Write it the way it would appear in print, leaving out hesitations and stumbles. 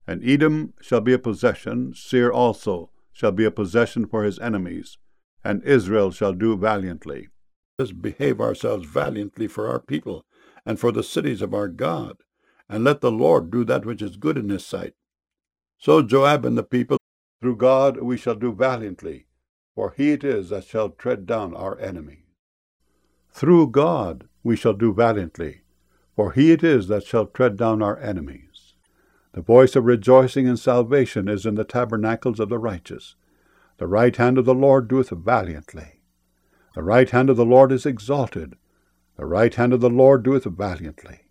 And Edom shall be a possession, Seir also shall be a possession for his enemies, and Israel shall do valiantly. Let us behave ourselves valiantly for our people, and for the cities of our God, and let the Lord do that which is good in his sight. So Joab and the people, through God we shall do valiantly, for he it is that shall tread down our enemies. Through God we shall do valiantly, for he it is that shall tread down our enemies. The voice of rejoicing and salvation is in the tabernacles of the righteous. The right hand of the Lord doeth valiantly. The right hand of the Lord is exalted. The right hand of the Lord doeth valiantly.